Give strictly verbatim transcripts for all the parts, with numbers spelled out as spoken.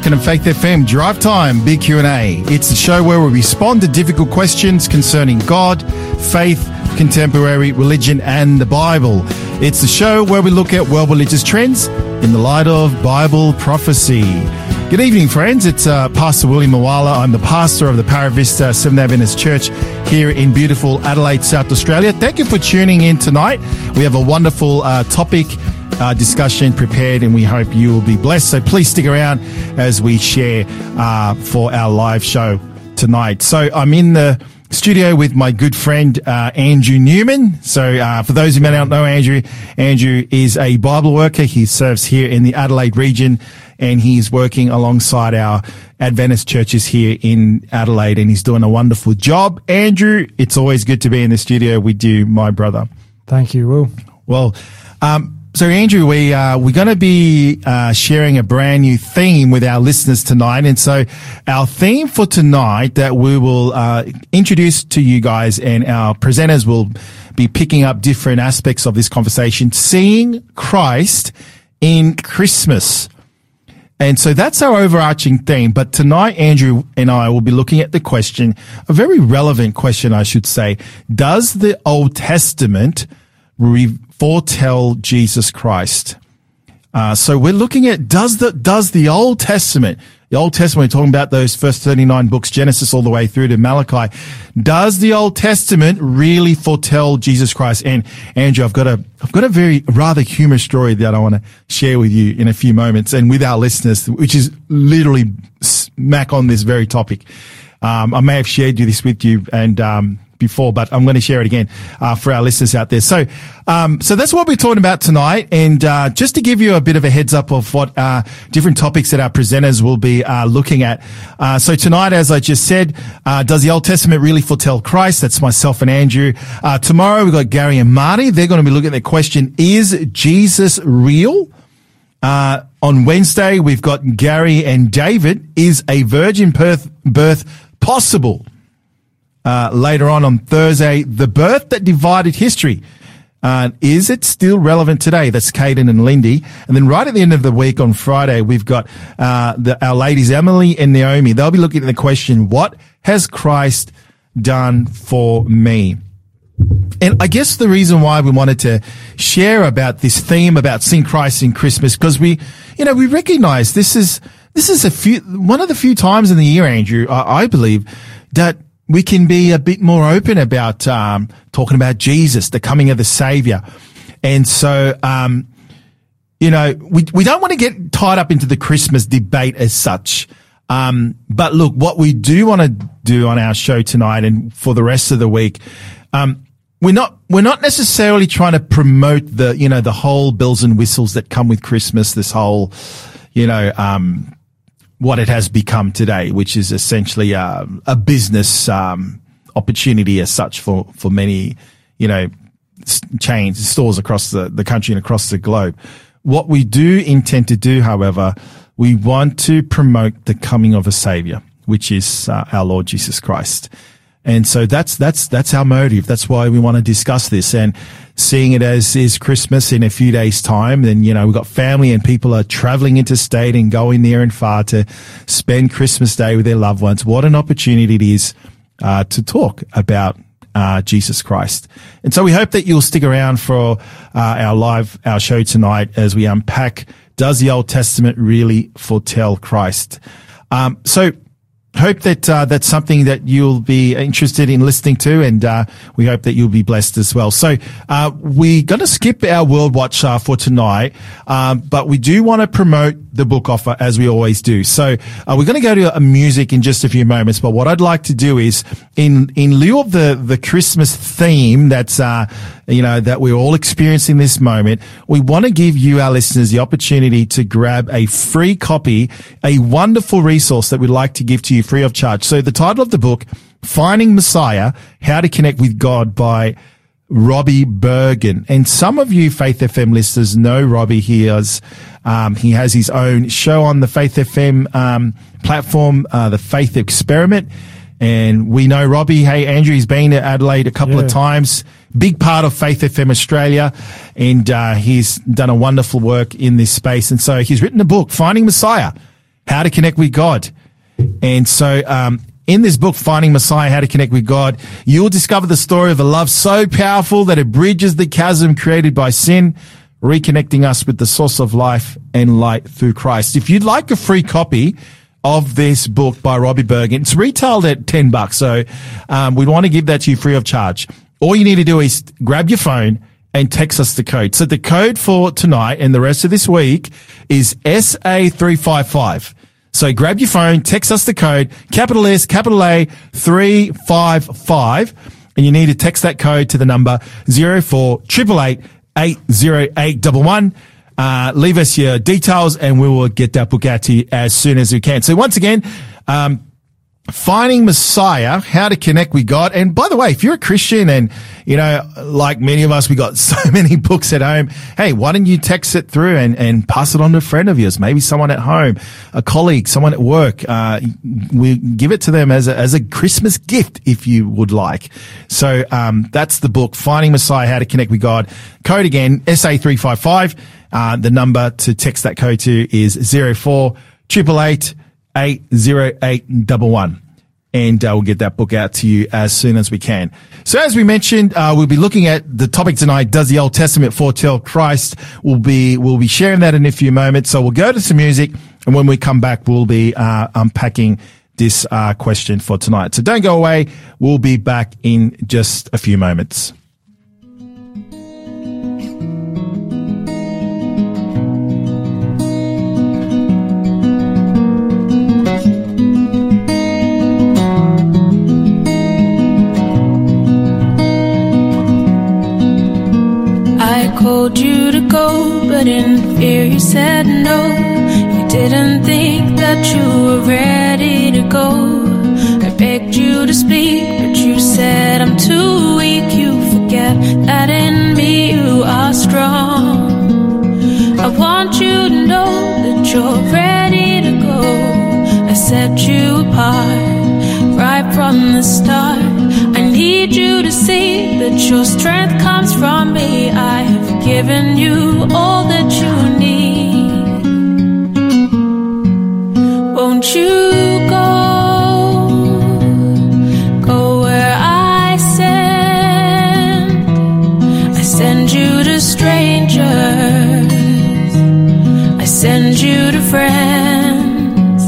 Welcome to Faith F M Drive Time, Big Q and A. It's the show where we respond to difficult questions concerning God, faith, contemporary religion, and the Bible. It's the show where we look at world religious trends in the light of Bible prophecy. Good evening, friends. It's uh, Pastor William Mawala. I'm the pastor of the Paravista Seventh-day Adventist Church here in beautiful Adelaide, South Australia. Thank you for tuning in tonight. We have a wonderful uh, topic Uh, discussion prepared, and we hope you will be blessed. So please stick around as we share uh, for our live show tonight. So I'm in the studio with my good friend uh, Andrew Newman. So uh, for those who may not know Andrew, Andrew is a Bible worker. He serves here in the Adelaide region, and he's working alongside our Adventist churches here in Adelaide, and he's doing a wonderful job. Andrew, it's always good to be in the studio with you, my brother. Thank you, Will. Well, um, So, Andrew, we, uh, we're going to be uh, sharing a brand new theme with our listeners tonight. And so our theme for tonight that we will uh, introduce to you guys, and our presenters will be picking up different aspects of this conversation, seeing Christ in Christmas. And so that's our overarching theme. But tonight, Andrew and I will be looking at the question, a very relevant question, I should say. Does the Old Testament re- foretell Jesus Christ? Uh, so we're looking at, does the, does the Old Testament, the Old Testament, we're talking about those first thirty-nine books, Genesis all the way through to Malachi. Does the Old Testament really foretell Jesus Christ? And Andrew, I've got a, I've got a very rather humorous story that I want to share with you in a few moments and with our listeners, which is literally smack on this very topic. Um, I may have shared you this with you and, um, before, but I'm going to share it again uh, for our listeners out there. So, um, so that's what we're talking about tonight. And uh, just to give you a bit of a heads up of what uh, different topics that our presenters will be uh, looking at. Uh, so tonight, as I just said, uh, does the Old Testament really foretell Christ? That's myself and Andrew. Uh, tomorrow we've got Gary and Marty. They're going to be looking at the question: is Jesus real? Uh, on Wednesday we've got Gary and David. Is a virgin birth, birth possible? Uh, later on on Thursday, the birth that divided history. Uh, is it still relevant today? That's Caden and Lindy. And then right at the end of the week on Friday, we've got, uh, the, our ladies, Emily and Naomi. They'll be looking at the question, what has Christ done for me? And I guess the reason why we wanted to share about this theme about seeing Christ in Christmas, because we, you know, we recognize this is, this is a few, one of the few times in the year, Andrew, I, I believe, that we can be a bit more open about um talking about Jesus, the coming of the Savior. And so, um you know, we we don't want to get tied up into the Christmas debate as such. Um But look, what we do want to do on our show tonight and for the rest of the week, um we're not we're not necessarily trying to promote the, you know, the whole bells and whistles that come with Christmas, this whole, you know, um what it has become today, which is essentially uh, a business um, opportunity as such for, for many, you know, chains, stores across the, the country and across the globe. What we do intend to do, however, we want to promote the coming of a Savior, which is uh, our Lord Jesus Christ. And so that's, that's, that's our motive. That's why we want to discuss this. And seeing it as is Christmas in a few days' time, then, you know, we've got family and people are traveling interstate and going near and far to spend Christmas Day with their loved ones. What an opportunity it is, uh, to talk about, uh, Jesus Christ. And so we hope that you'll stick around for, uh, our live, our show tonight as we unpack, does the Old Testament really foretell Christ? Um, so, hope that uh, that's something that you'll be interested in listening to, and uh, we hope that you'll be blessed as well. So uh, we're going to skip our World Watch uh, for tonight, um, but we do want to promote the book offer as we always do. So uh, we're going to go to a music in just a few moments, but what I'd like to do is, in in lieu of the the Christmas theme that's uh, you know that we're all experiencing this moment, we want to give you, our listeners, the opportunity to grab a free copy, a wonderful resource that we'd like to give to you free of charge. So the title of the book, Finding Messiah, How to Connect with God, by Robbie Bergen. And some of you Faith F M listeners know Robbie. He has, um, he has his own show on the Faith F M um, platform, uh, The Faith Experiment. And we know Robbie. Hey, Andrew, he's been to Adelaide a couple yeah. of times. Big part of Faith F M Australia. And uh, he's done a wonderful work in this space. And so he's written a book, Finding Messiah, How to Connect with God. And so, um, in this book, Finding Messiah, How to Connect with God, you'll discover the story of a love so powerful that it bridges the chasm created by sin, reconnecting us with the source of life and light through Christ. If you'd like a free copy of this book by Robbie Bergen, it's retailed at ten bucks. So, um, we want to give that to you free of charge. All you need to do is grab your phone and text us the code. So the code for tonight and the rest of this week is S A three five five. So grab your phone, text us the code, capital S, capital A, three five five, and you need to text that code to the number zero four eight eight eight zero eight one one. Uh, leave us your details and we will get that book out to you as soon as we can. So once again, um, Finding Messiah, How to Connect with God. And by the way, if you're a Christian and, you know, like many of us, we got so many books at home. Hey, why don't you text it through and, and pass it on to a friend of yours? Maybe someone at home, a colleague, someone at work. Uh, we give it to them as a, as a Christmas gift if you would like. So, um, that's the book, Finding Messiah, How to Connect with God. Code again, S A three five five. Uh, the number to text that code to is zero four eight eight eight zero eight one one. And uh, we'll get that book out to you as soon as we can. So as we mentioned, uh, we'll be looking at the topic tonight, Does the Old Testament Foretell Christ? We'll be, we'll be sharing that in a few moments. So we'll go to some music, and when we come back, we'll be uh, unpacking this uh, question for tonight. So don't go away. We'll be back in just a few moments. Told you to go, but in fear you said no. You didn't think that you were ready to go. I begged you to speak, but you said I'm too weak. You forget that in me you are strong. I want you to know that you're ready to go. I set you apart right from the start. I need you to see that your strength comes from me. I have given you all that you need. Won't you go, go where I send? I send you to strangers, I send you to friends.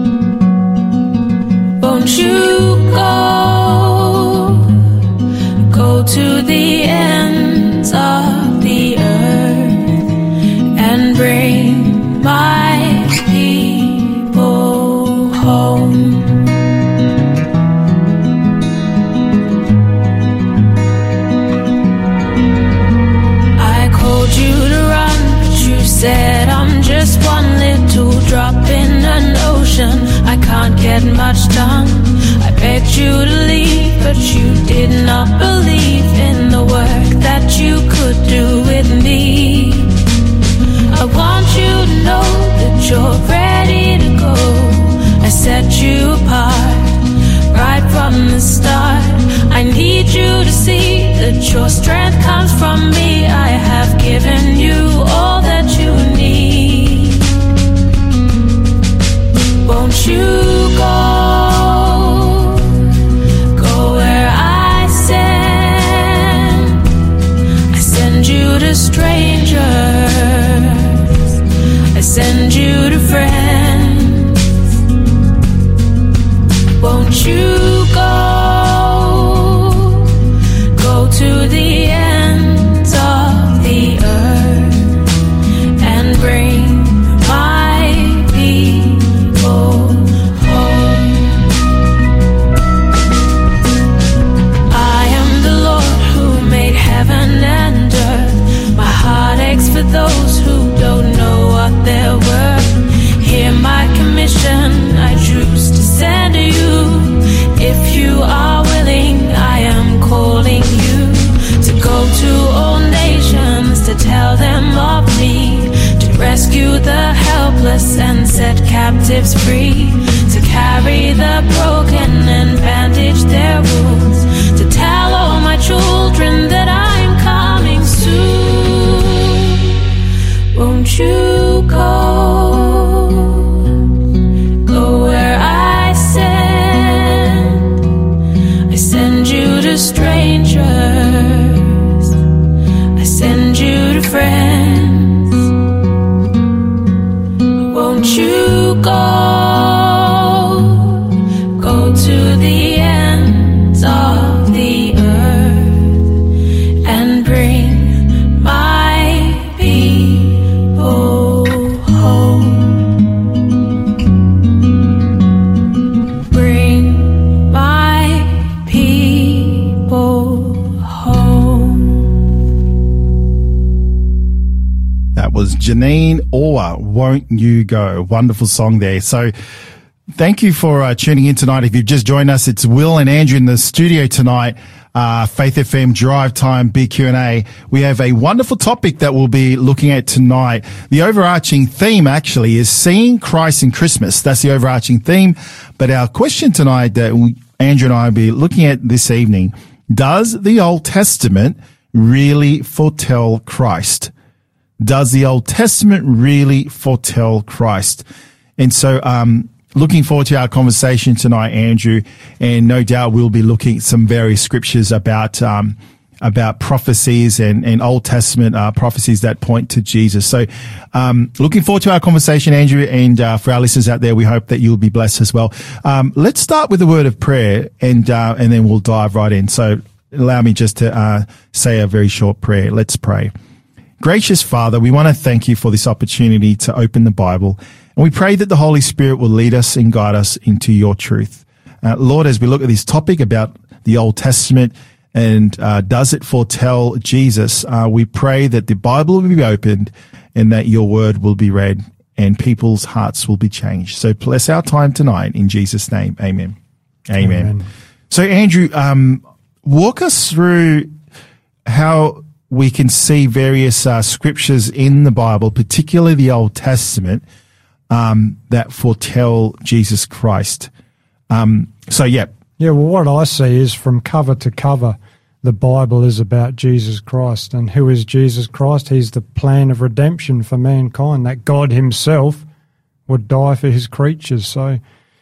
Won't you go, go to the ends of the earth and bring my people home. I called you to run, but you said I'm just one little drop in an ocean. I can't get much done. I begged you to leave, but you did not believe in the work that you could do with me. I want you to know that you're ready to go. I set you apart right from the start. I need you to see that your strength comes from me. I have given you all that you need. Won't you go, go where I send? I send you to strangers, I send you to friends. Won't you go, go to the ends of the earth and bring my people home. I am the Lord who made heaven and earth. My heart aches for those who don't know what they're worth. Hear my commission, I choose to send you. If you are willing, I am calling you to go to all nations, to tell them of me, to rescue the helpless and set captives free, to carry the broken and bandage their wounds, to tell all my children that I'm coming soon. Won't you go, to strangers, I send you to friends. Won't you go, go to the ends of the earth and bring my people home. Bring my people home. That was Janine Orr, Won't You Go? Wonderful song there. So thank you for uh, tuning in tonight. If you've just joined us, it's Will and Andrew in the studio tonight. Uh, Faith F M Drive Time Big Q and A. We have a wonderful topic that we'll be looking at tonight. The overarching theme actually is seeing Christ in Christmas. That's the overarching theme. But our question tonight that we, Andrew and I will be looking at this evening, does the Old Testament really foretell Christ? Does the Old Testament really foretell Christ? And so, um, looking forward to our conversation tonight, Andrew, and no doubt we'll be looking at some various scriptures about um, about prophecies and, and Old Testament uh, prophecies that point to Jesus. So um, looking forward to our conversation, Andrew, and uh, for our listeners out there, we hope that you'll be blessed as well. Um, let's start with a word of prayer, and uh, and then we'll dive right in. So allow me just to uh, say a very short prayer. Let's pray. Gracious Father, we want to thank you for this opportunity to open the Bible. And we pray that the Holy Spirit will lead us and guide us into your truth. Uh, Lord, as we look at this topic about the Old Testament and uh, does it foretell Jesus, uh, we pray that the Bible will be opened and that your word will be read and people's hearts will be changed. So bless our time tonight in Jesus' name. Amen. Amen. Amen. So Andrew, um, walk us through how we can see various uh, scriptures in the Bible, particularly the Old Testament, Um, that foretell Jesus Christ. Um, so, yeah. Yeah, well, what I see is from cover to cover, the Bible is about Jesus Christ. And who is Jesus Christ? He's the plan of redemption for mankind, that God himself would die for his creatures. So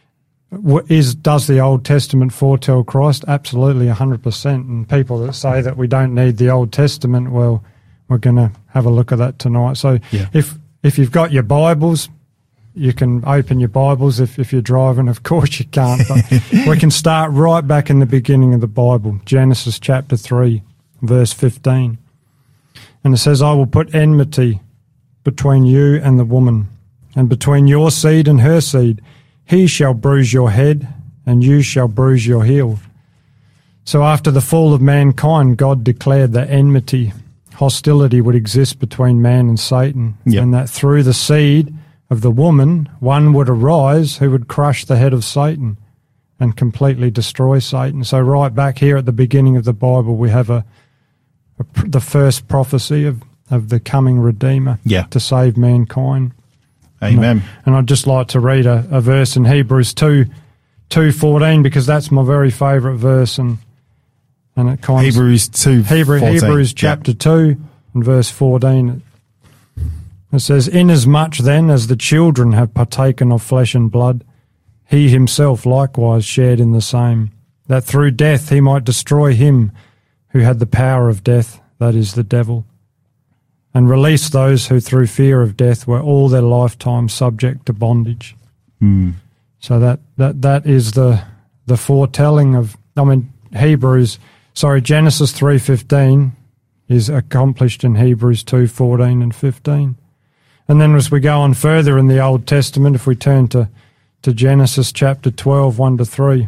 is does the Old Testament foretell Christ? Absolutely, one hundred percent. And people that say that we don't need the Old Testament, well, we're going to have a look at that tonight. So yeah. if if you've got your Bibles, you can open your Bibles. If, if you're driving, of course you can't. But we can start right back in the beginning of the Bible, Genesis chapter three, verse fifteen. And it says, I will put enmity between you and the woman, and between your seed and her seed. He shall bruise your head, and you shall bruise your heel. So after the fall of mankind, God declared that enmity, hostility would exist between man and Satan, yep. and that through the seed of the woman, one would arise who would crush the head of Satan and completely destroy Satan. So right back here at the beginning of the Bible, we have a, a the first prophecy of, of the coming Redeemer yeah. to save mankind. Amen. And, I, and I'd just like to read a, a verse in Hebrews two, two fourteen, because that's my very favourite verse, and and it kind Hebrews two Hebrew, Hebrews chapter yeah. two and verse fourteen. It says, Inasmuch then as the children have partaken of flesh and blood, he himself likewise shared in the same, that through death he might destroy him who had the power of death, that is, the devil, and release those who through fear of death were all their lifetime subject to bondage. Mm. So that, that, that is the the foretelling of, I mean, Hebrews, sorry, Genesis three fifteen is accomplished in Hebrews two fourteen and fifteen. And then as we go on further in the Old Testament, if we turn to, to Genesis chapter twelve, one to three,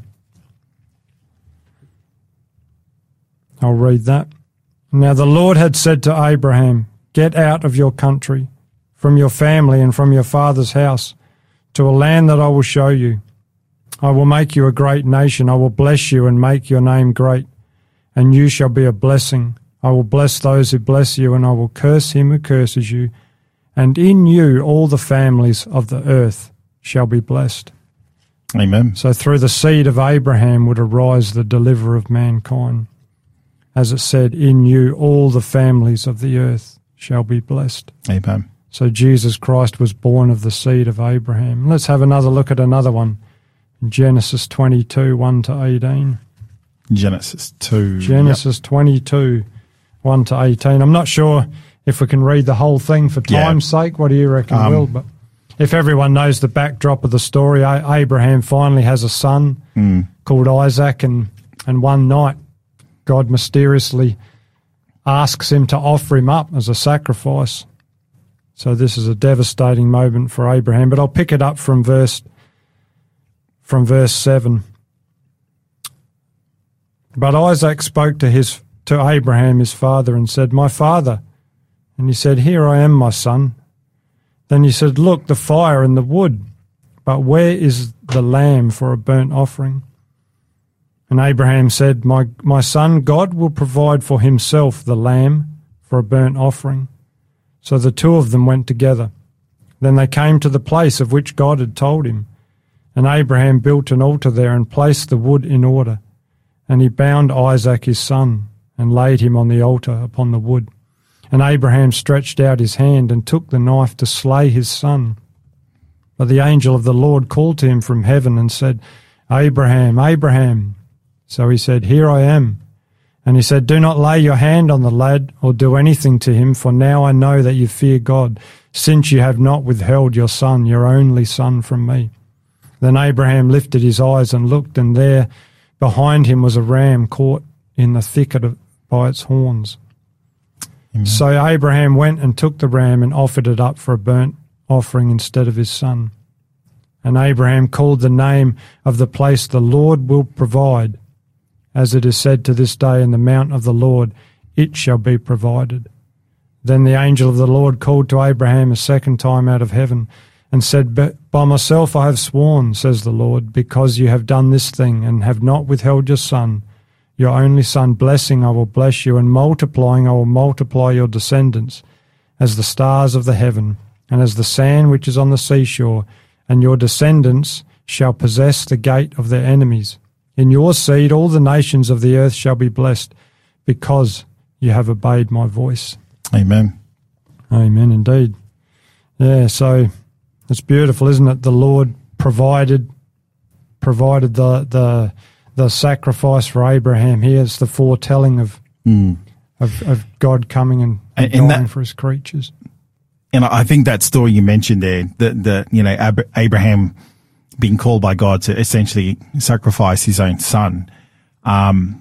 I'll read that. Now the Lord had said to Abraham, get out of your country, from your family and from your father's house, to a land that I will show you. I will make you a great nation. I will bless you and make your name great, and you shall be a blessing. I will bless those who bless you, and I will curse him who curses you. And in you all the families of the earth shall be blessed. Amen. So through the seed of Abraham would arise the deliverer of mankind. As it said, in you all the families of the earth shall be blessed. Amen. So Jesus Christ was born of the seed of Abraham. Let's have another look at another one. Genesis twenty-two, one to eighteen. Genesis two. Genesis yep. twenty-two, one to eighteen. I'm not sure if we can read the whole thing for time's yeah. sake. What do you reckon, um, Will? But if everyone knows the backdrop of the story, Abraham finally has a son mm. called Isaac, and, and one night God mysteriously asks him to offer him up as a sacrifice. So this is a devastating moment for Abraham. But I'll pick it up from verse from verse seven. But Isaac spoke to his to Abraham his father and said, "My father." And he said, "Here I am, my son." Then he said, "Look, the fire and the wood, but where is the lamb for a burnt offering?" And Abraham said, My my son, God will provide for himself the lamb for a burnt offering. So the two of them went together. Then they came to the place of which God had told him. And Abraham built an altar there and placed the wood in order. And he bound Isaac his son and laid him on the altar upon the wood. And Abraham stretched out his hand and took the knife to slay his son. But the angel of the Lord called to him from heaven and said, "Abraham, Abraham." So he said, "Here I am." And he said, "Do not lay your hand on the lad or do anything to him, for now I know that you fear God, since you have not withheld your son, your only son, from me." Then Abraham lifted his eyes and looked, and there behind him was a ram caught in the thicket by its horns. Amen. So Abraham went and took the ram and offered it up for a burnt offering instead of his son. And Abraham called the name of the place, "The Lord will provide." As it is said to this day, "In the mount of the Lord it shall be provided." Then the angel of the Lord called to Abraham a second time out of heaven and said, "By myself I have sworn, says the Lord, because you have done this thing and have not withheld your son, your only son, blessing I will bless you, and multiplying I will multiply your descendants as the stars of the heaven and as the sand which is on the seashore, and your descendants shall possess the gate of their enemies. In your seed all the nations of the earth shall be blessed, because you have obeyed my voice." Amen. Amen, indeed. Yeah, so it's beautiful, isn't it? The Lord provided provided the the the sacrifice for Abraham. Here's the foretelling of mm. of, of God coming and, and, and dying that, for his creatures. And I think that story you mentioned there, that the you know Ab- Abraham being called by God to essentially sacrifice his own son. Um,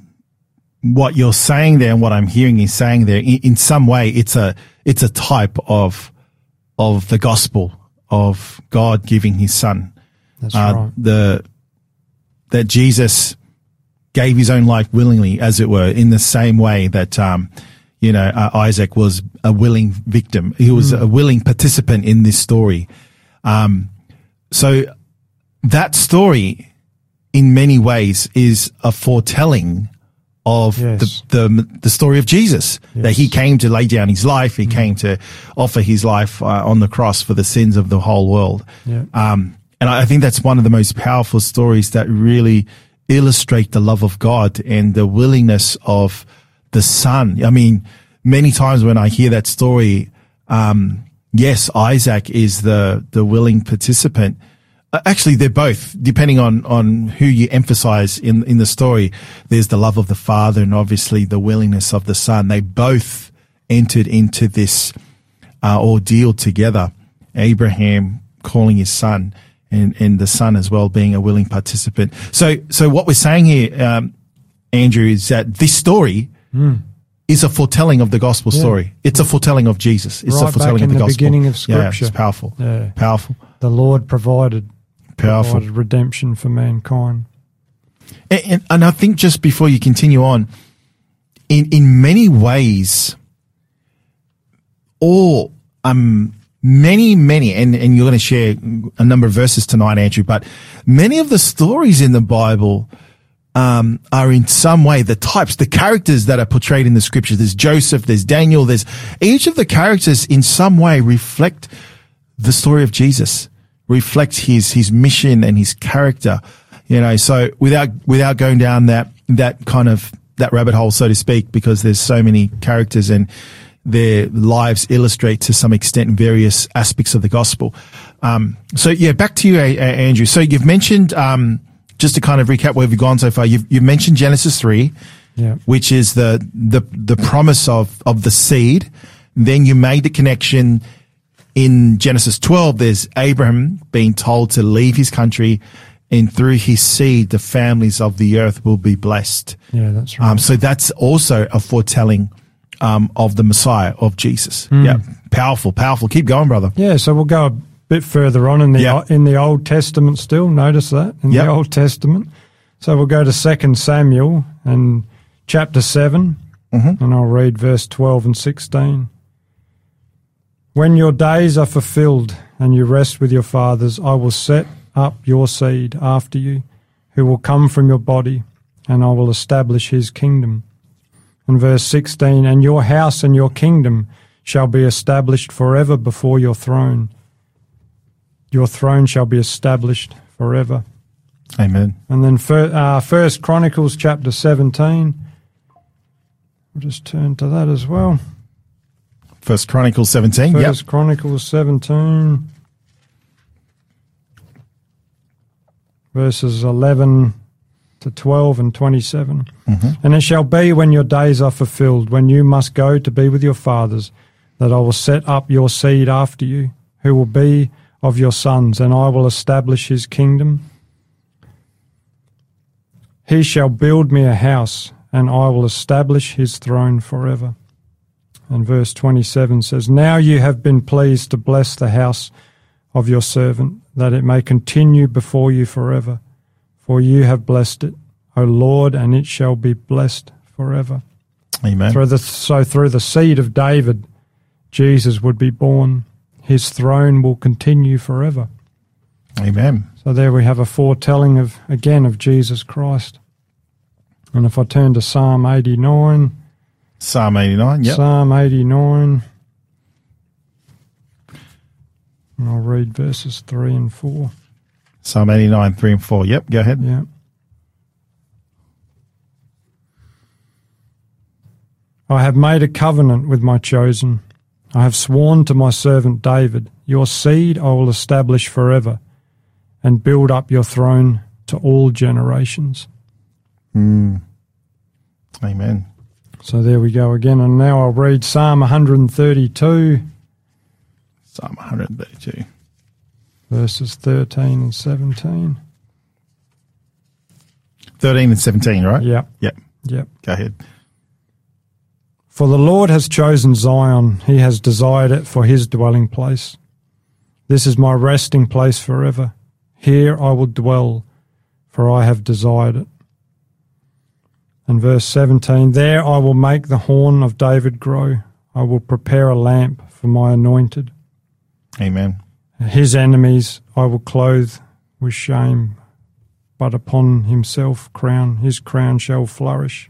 what you're saying there and what I'm hearing is saying there, in, in some way, it's a, it's a type of, of the gospel of God giving his son. That's uh, right. The, that Jesus gave his own life willingly, as it were, in the same way that, um, you know, uh, Isaac was a willing victim. He was mm. a willing participant in this story. Um, so, that story, in many ways, is a foretelling of yes. the, the the story of Jesus, yes. that he came to lay down his life, he mm. came to offer his life uh, on the cross for the sins of the whole world. Yeah. Um, and I think that's one of the most powerful stories that really illustrate the love of God and the willingness of the Son. I mean, many times when I hear that story, um, yes, Isaac is the the willing participant. Actually, they're both, depending on, on who you emphasize in, in the story. There's the love of the father and obviously the willingness of the son. They both entered into this uh, ordeal together. Abraham calling his son and, and the son as well being a willing participant. So, so what we're saying here, um, Andrew, is that this story mm. is a foretelling of the gospel yeah. story. It's a foretelling of Jesus. It's right a foretelling back in of the, the gospel. Beginning of Scripture. Yeah, it's powerful. Yeah. Powerful. The Lord provided. Powerful. Provided redemption for mankind. And, and, and I think just before you continue on, in, in many ways, all, um, many, many, and, and you're going to share a number of verses tonight, Andrew, but many of the stories in the Bible, um, are in some way the types, the characters that are portrayed in the scriptures. There's Joseph, there's Daniel, there's each of the characters in some way reflect the story of Jesus. Reflects his his mission and his character, you know. So without without going down that that kind of that rabbit hole, so to speak, because there's so many characters and their lives illustrate to some extent various aspects of the gospel. Um, so yeah, back to you, uh, Andrew. So you've mentioned um, just to kind of recap where we've gone so far, you've, you've mentioned Genesis three, Yeah. which is the, the, the promise of, of the seed. Then you made the connection in Genesis twelve. There's Abraham being told to leave his country, and through his seed, the families of the earth will be blessed. Yeah, that's right. Um, so that's also a foretelling um, of the Messiah, of Jesus. Mm. Yeah, powerful, powerful. Keep going, brother. Yeah, so we'll go a bit further on in the Yeah. in the Old Testament still. Notice that in Yep. the Old Testament. So we'll go to Second Samuel and chapter seven, Mm-hmm. and I'll read verse twelve and sixteen. When your days are fulfilled and you rest with your fathers, I will set up your seed after you, who will come from your body, and I will establish his kingdom. And verse sixteen, and your house and your kingdom shall be established forever before your throne. Your throne shall be established forever. Amen. And then fir- uh, First Chronicles chapter seventeen. We'll just turn to that as well. First Chronicles seventeen. Yep. First Chronicles seventeen, verses eleven to twelve and twenty-seven. Mm-hmm. And it shall be when your days are fulfilled, when you must go to be with your fathers, that I will set up your seed after you, who will be of your sons, and I will establish his kingdom. He shall build me a house, and I will establish his throne forever. And verse twenty-seven says, now you have been pleased to bless the house of your servant, that it may continue before you forever. For you have blessed it, O Lord, and it shall be blessed forever. Amen. Through the, so through the seed of David, Jesus would be born. His throne will continue forever. Amen. So there we have a foretelling of, again, of Jesus Christ. And if I turn to Psalm eighty-nine, Psalm eighty-nine. Yep. Psalm eighty-nine, and I'll read verses three and four. Psalm eighty-nine, three and four. Yep. Go ahead. Yeah. I have made a covenant with my chosen. I have sworn to my servant David, your seed I will establish forever, and build up your throne to all generations. Mm. Amen. So there we go again. And now I'll read Psalm one thirty-two, Psalm one thirty-two. verses thirteen and seventeen. thirteen and seventeen, right? Yep, Yep. yep. Go ahead. For the Lord has chosen Zion. He has desired it for his dwelling place. This is my resting place forever. Here I will dwell, for I have desired it. And verse seventeen, there I will make the horn of David grow. I will prepare a lamp for my anointed. Amen. His enemies I will clothe with shame, but upon himself crown, his crown shall flourish.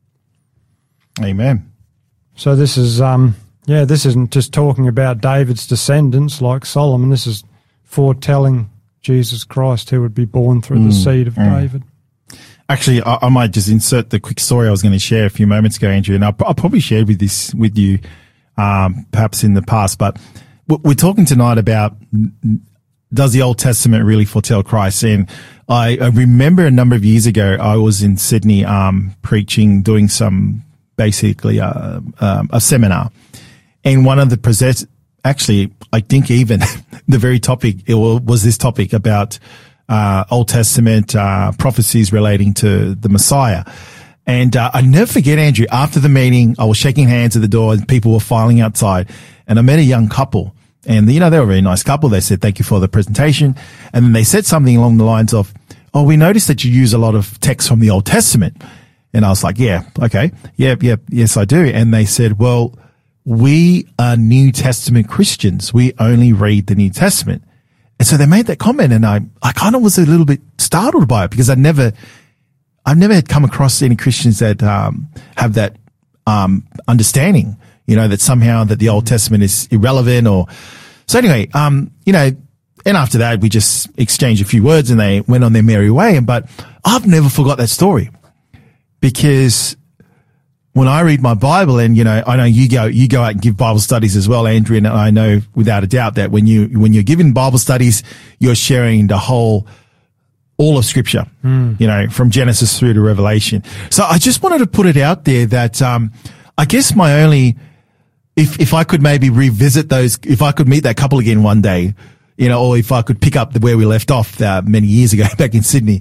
Amen. So this is, um, yeah, this isn't just talking about David's descendants like Solomon. This is foretelling Jesus Christ, who would be born through the seed of David. Actually, I, I might just insert the quick story I was going to share a few moments ago, Andrew, and I, I probably shared with this with you, um, perhaps in the past. But we're talking tonight about, does the Old Testament really foretell Christ? And I, I remember a number of years ago, I was in Sydney, um, preaching, doing some basically uh, um, a seminar, and one of the present, actually, I think even the very topic it was this topic about uh, Old Testament uh, prophecies relating to the Messiah. And uh, I never forget, Andrew, after the meeting, I was shaking hands at the door and people were filing outside, and I met a young couple. And, you know, they were a very nice couple. They said, thank you for the presentation. And then they said something along the lines of, oh, we noticed that you use a lot of text from the Old Testament. And I was like, yeah, okay. Yep, yep, yes, I do. And they said, well, we are New Testament Christians. We only read the New Testament. And so they made that comment, and I, I kind of was a little bit startled by it, because I'd never, I've never had come across any Christians that, um, have that, um, understanding, you know, that somehow that the Old Testament is irrelevant or, so anyway, um, you know, and after that we just exchanged a few words and they went on their merry way. But I've never forgot that story, because when I read my Bible, and, you know, I know you go, you go out and give Bible studies as well, Andrew, and I know without a doubt that when you, when you're giving Bible studies, you're sharing the whole, all of Scripture, mm. you know, from Genesis through to Revelation. So I just wanted to put it out there that um, I guess my only, if if I could maybe revisit those, if I could meet that couple again one day, you know, or if I could pick up the, where we left off uh, many years ago back in Sydney,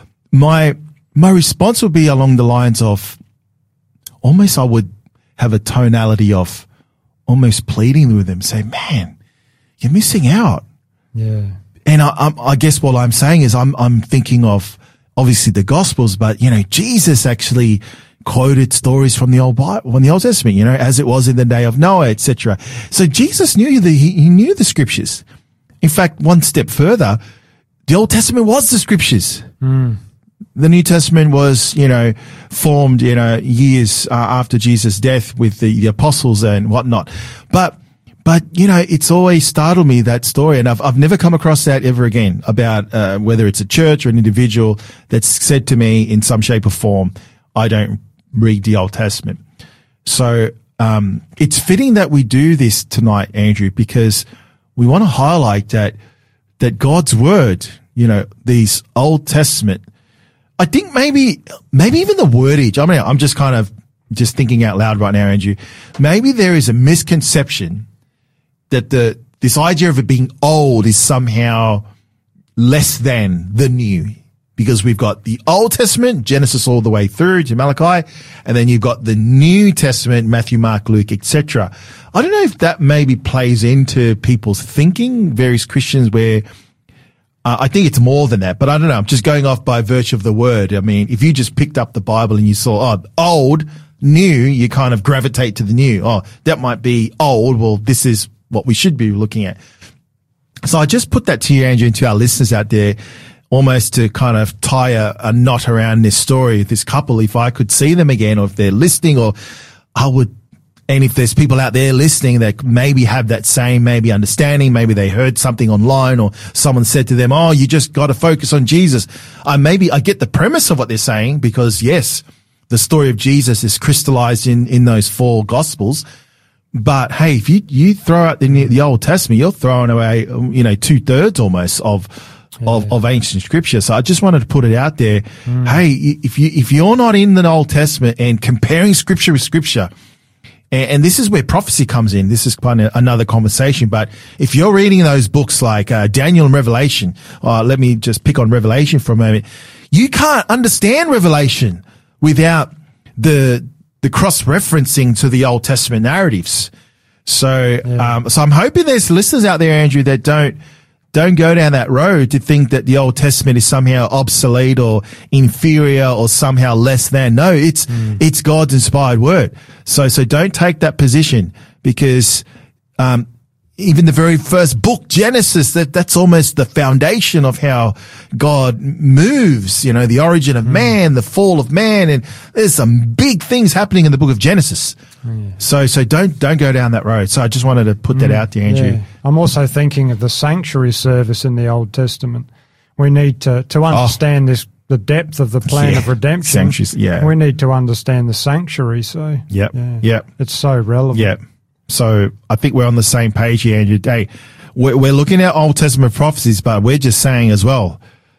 my my response would be along the lines of almost I would have a tonality of almost pleading with them, say, man, you're missing out. Yeah. And I, I'm, I guess what I'm saying is I'm, I'm thinking of obviously the Gospels, but, you know, Jesus actually quoted stories from the Old Bible, from the Old Testament, you know, as it was in the day of Noah, et cetera. So Jesus knew the, he, he knew the Scriptures. In fact, one step further, the Old Testament was the Scriptures. Mm. The New Testament was, you know, formed, you know, years uh, after Jesus' death with the, the apostles and whatnot. But, but, you know, it's always startled me, that story. And I've, I've never come across that ever again about, uh, whether it's a church or an individual that's said to me in some shape or form, I don't read the Old Testament. So, um, it's fitting that we do this tonight, Andrew, because we want to highlight that, that God's word, you know, these Old Testament, I think maybe, maybe even the wordage, I mean, I'm just kind of just thinking out loud right now, Andrew. Maybe there is a misconception that the, this idea of it being old is somehow less than the new, because we've got the Old Testament, Genesis all the way through to Malachi, and then you've got the New Testament, Matthew, Mark, Luke, et cetera. I don't know if that maybe plays into people's thinking, various Christians, where Uh, I think it's more than that, but I don't know. I'm just going off by virtue of the word. I mean, if you just picked up the Bible and you saw, oh, old, new, you kind of gravitate to the new. Oh, that might be old. Well, this is what we should be looking at. So I just put that to you, Andrew, and to our listeners out there, almost to kind of tie a, a knot around this story, this couple. If I could see them again, or if they're listening, or I would, and if there's people out there listening that maybe have that same maybe understanding, maybe they heard something online or someone said to them, oh, you just got to focus on Jesus. I maybe I get the premise of what they're saying, because yes, the story of Jesus is crystallized in, in those four Gospels. But hey, if you, you throw out the, the Old Testament, you're throwing away, you know, two thirds almost of, yeah. of, of ancient Scripture. So I just wanted to put it out there. Mm. Hey, if you, if you're not in the Old Testament and comparing Scripture with Scripture, and this is where prophecy comes in. This is kind of another conversation. But if you're reading those books like uh, Daniel and Revelation, uh, let me just pick on Revelation for a moment. You can't understand Revelation without the the cross-referencing to the Old Testament narratives. So, yeah. um, so I'm hoping there's listeners out there, Andrew, that don't don't go down that road to think that the Old Testament is somehow obsolete or inferior or somehow less than. No, it's, mm. it's God's inspired word. So, so don't take that position, because, um, even the very first book, Genesis, that, that's almost the foundation of how God moves, you know, the origin of mm. man, the fall of man, and there's some big things happening in the book of Genesis. Yeah. So, so don't, don't go down that road. So I just wanted to put mm. that out there, Andrew. Yeah. I'm also thinking of the sanctuary service in the Old Testament. We need to, to understand oh. this, the depth of the plan yeah. of redemption. Sanctuaries, yeah. We need to understand the sanctuary. So, yep. yeah, yep. it's so relevant. Yep. So I think we're on the same page here, Andrew. Hey, we're, we're looking at Old Testament prophecies, but we're just saying as well,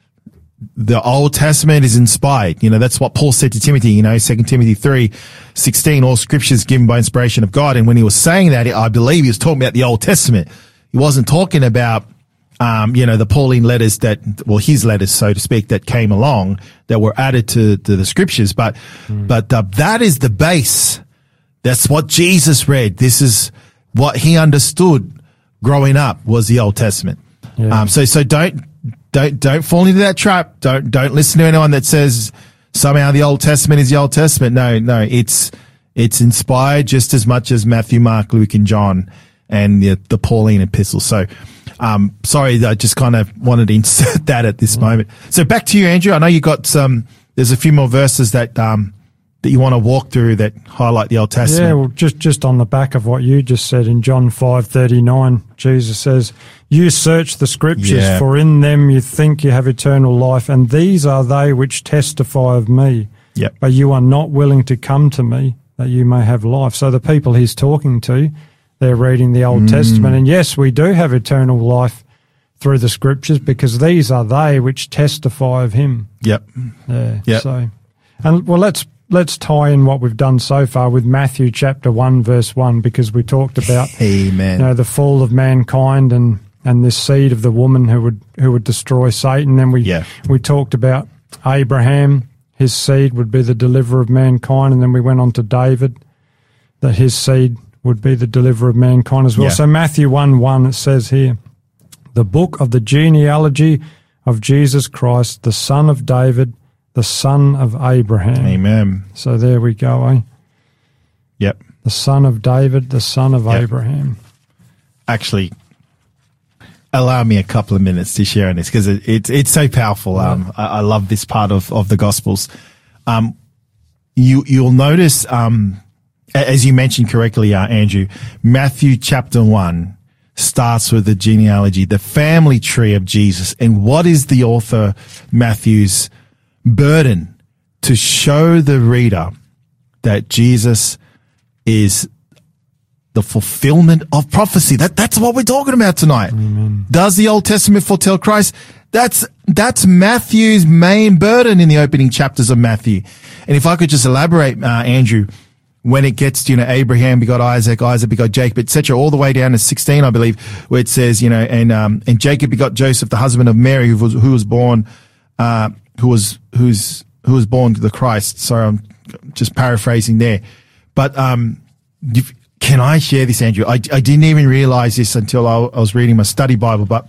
the Old Testament is inspired. You know, that's what Paul said to Timothy, you know, Second Timothy three sixteen, all scriptures given by inspiration of God. And when he was saying that, I believe he was talking about the Old Testament. He wasn't talking about, um, you know, the Pauline letters that, well, his letters, so to speak, that came along that were added to, to the scriptures. But, mm. but, uh, that is the base. That's what Jesus read. This is what he understood growing up, was the Old Testament. Yeah. Um, so, so don't, don't, don't fall into that trap. Don't, don't listen to anyone that says somehow the Old Testament is the Old Testament. No, no, it's, it's inspired just as much as Matthew, Mark, Luke, and John, and the, the Pauline epistles. So, um, sorry, I just kind of wanted to insert that at this mm. moment. So back to you, Andrew. I know you got some, there's a few more verses that, um, that you want to walk through that highlight the Old Testament. Yeah, well, just, just on the back of what you just said in John five thirty-nine, Jesus says, you search the scriptures, yeah. for in them you think you have eternal life, and these are they which testify of me. Yep. But you are not willing to come to me that you may have life. So the people he's talking to, they're reading the Old mm. Testament, and yes, we do have eternal life through the scriptures, because these are they which testify of him. Yep. Yeah. Yep. So, and well, let's let's tie in what we've done so far with Matthew chapter one, verse one, because we talked about Amen. you know, the fall of mankind and, and this seed of the woman who would who would destroy Satan. Then we Yeah. we talked about Abraham, his seed would be the deliverer of mankind, and then we went on to David, that his seed would be the deliverer of mankind as well. Yeah. So Matthew one one, it says here, the book of the genealogy of Jesus Christ, the son of David, the son of Abraham. Amen. So there we go, eh? Yep. The son of David, the son of Yep. Abraham. Actually, allow me a couple of minutes to share on this, because it, it, it's so powerful. Um, I, I love this part of, of the Gospels. Um, you, you'll notice, um, a- as you mentioned correctly, uh, Andrew, Matthew chapter one starts with the genealogy, the family tree of Jesus. And what is the author Matthew's burden? To show the reader that Jesus is the fulfillment of prophecy. That, that's what we're talking about tonight. Amen. Does the Old Testament foretell Christ? That's, that's Matthew's main burden in the opening chapters of Matthew. And if I could just elaborate, uh, Andrew, when it gets to, you know, Abraham begot Isaac, Isaac begot Jacob, et cetera, all the way down to sixteen, I believe, where it says, you know, and, um, and Jacob begot Joseph, the husband of Mary, who was, who was born, uh, who was, who's, who was born to the Christ. Sorry, I'm just paraphrasing there. But, um, you've, can I share this, Andrew? I, I didn't even realize this until I, I was reading my study Bible. But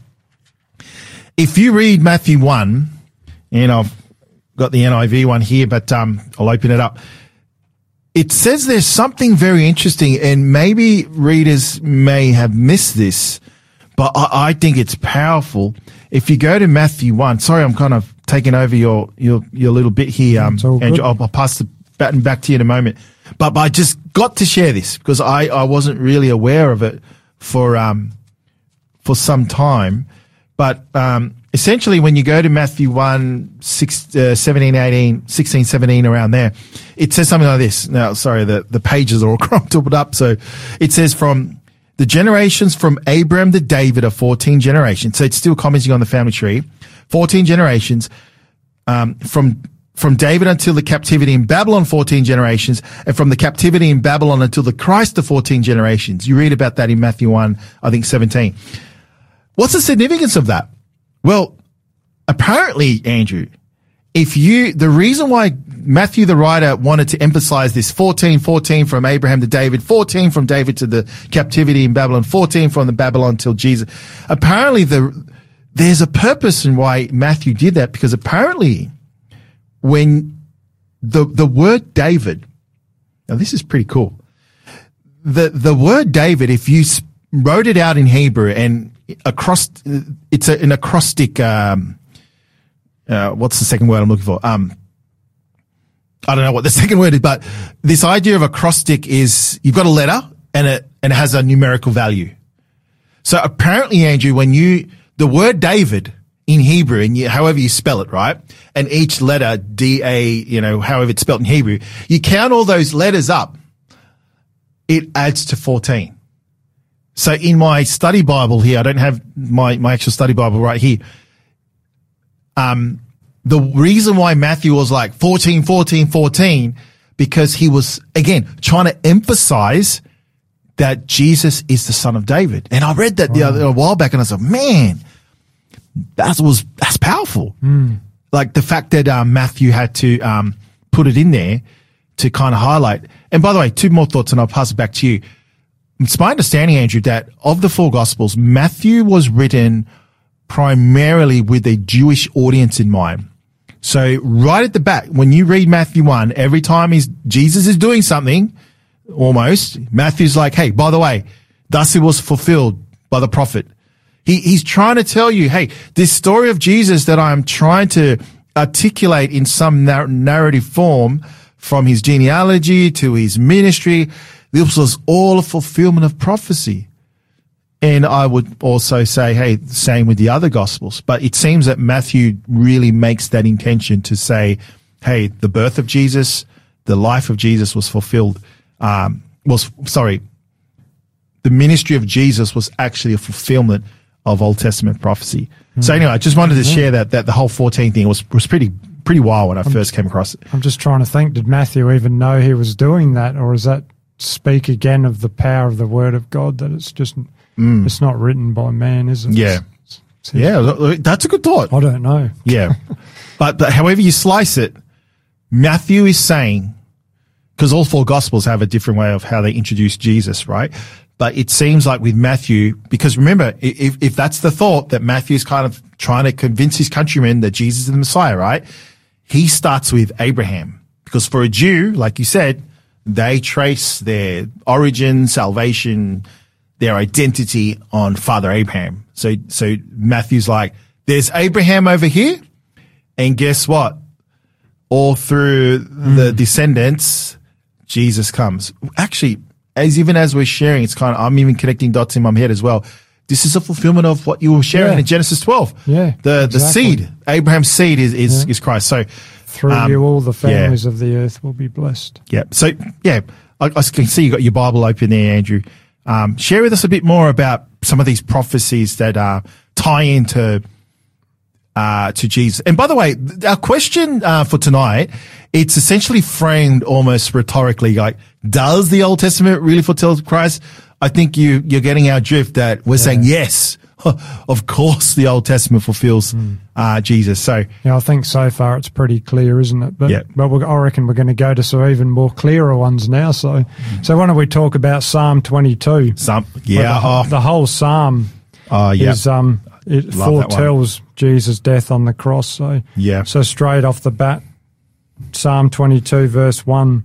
if you read Matthew one, and I've got the N I V one here, but um, I'll open it up. It says there's something very interesting, and maybe readers may have missed this, but I, I think it's powerful. If you go to Matthew one, sorry, I'm kind of taking over your your, your little bit here, um, Andrew. I'll, I'll pass the baton back to you in a moment. But, but I just got to share this because I, I wasn't really aware of it for, um, for some time. But, um, essentially when you go to Matthew one, six, uh, seventeen, eighteen, sixteen, seventeen, around there, it says something like this. Now, sorry, the, the pages are all crumpled up. So it says from the generations from Abraham to David are fourteen generations. So it's still commenting on the family tree. fourteen generations, um, from From David until the captivity in Babylon, fourteen generations, and from the captivity in Babylon until the Christ, the fourteen generations. You read about that in Matthew one, I think seventeen. What's the significance of that? Well, apparently, Andrew, if you, the reason why Matthew the writer wanted to emphasize this fourteen, fourteen from Abraham to David, fourteen from David to the captivity in Babylon, fourteen from the Babylon till Jesus. Apparently, the, there's a purpose in why Matthew did that, because apparently, when the, the word David, now this is pretty cool. The, the word David, if you wrote it out in Hebrew and across, it's a, an acrostic, um, uh, what's the second word I'm looking for? Um, I don't know what the second word is, but this idea of acrostic is you've got a letter and it, and it has a numerical value. So apparently, Andrew, when you, the word David, in Hebrew, and you, however you spell it, right? And each letter, D A, you know, however it's spelled in Hebrew, you count all those letters up, it adds to fourteen. So in my study Bible here, I don't have my, my actual study Bible right here. Um, the reason why Matthew was like fourteen, fourteen, fourteen, because he was, again, trying to emphasize that Jesus is the son of David. And I read that the other, a while back and I said, man, that was, that's powerful. Mm. Like the fact that, um, Matthew had to, um, put it in there to kind of highlight. And by the way, two more thoughts and I'll pass it back to you. It's my understanding, Andrew, that of the four gospels, Matthew was written primarily with a Jewish audience in mind. So right at the back, when you read Matthew one, every time he's, Jesus is doing something, almost, Matthew's like, hey, by the way, thus it was fulfilled by the prophet. He, he's trying to tell you, hey, this story of Jesus that I'm trying to articulate in some nar- narrative form, from his genealogy to his ministry, this was all a fulfillment of prophecy. And I would also say, hey, same with the other gospels. But it seems that Matthew really makes that intention to say, hey, the birth of Jesus, the life of Jesus was fulfilled, um, was, sorry, the ministry of Jesus was actually a fulfillment of Old Testament prophecy. Mm. So anyway, I just wanted to yeah. share that that the whole fourteen thing was was pretty pretty wild when I I'm, first came across it. I'm just trying to think, did Matthew even know he was doing that, or is that speak again of the power of the Word of God, that it's just mm. it's not written by man, is it? Yeah. It's, it's yeah, that's a good thought. I don't know. Yeah. but, but however you slice it, Matthew is saying, because all four Gospels have a different way of how they introduce Jesus, right? But it seems like with Matthew, because remember, if, if that's the thought that Matthew is kind of trying to convince his countrymen that Jesus is the Messiah, right? He starts with Abraham, because for a Jew, like you said, they trace their origin, salvation, their identity on Father Abraham. So, so Matthew's like, there's Abraham over here, and guess what? All through mm. the descendants, Jesus comes. Actually, as even as we're sharing, it's kind of, I'm even connecting dots in my head as well. This is a fulfillment of what you were sharing yeah. in Genesis twelve. Yeah. The, the exactly. seed, Abraham's seed is, is, yeah. is Christ. So through um, you, all the families yeah. of the earth will be blessed. Yeah. So, yeah, I, I can see you got your Bible open there, Andrew. Um, share with us a bit more about some of these prophecies that uh, tie into uh, to Jesus. And by the way, our question uh, for tonight, it's essentially framed almost rhetorically, like, does the Old Testament really foretell Christ? I think you, you're getting our drift that we're yeah. saying yes, of course the Old Testament fulfills mm. uh, Jesus. So yeah, I think so far it's pretty clear, isn't it? But, yeah. but we're, I reckon we're going to go to some even more clearer ones now. So, mm. so why don't we talk about Psalm twenty-two? Some, yeah. The, oh. the whole Psalm uh, yeah. is, um, it Love foretells Jesus' death on the cross. So, yeah. so straight off the bat, Psalm twenty-two verse one,